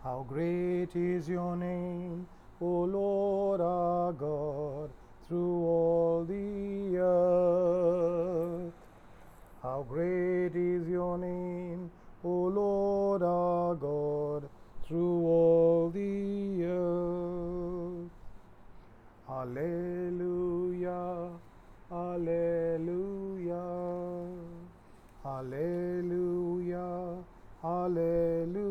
How great is your name, O Lord our God, through all the earth. How great is your name, O Lord our God, through all the earth. Alleluia, Alleluia, Alleluia, Alleluia.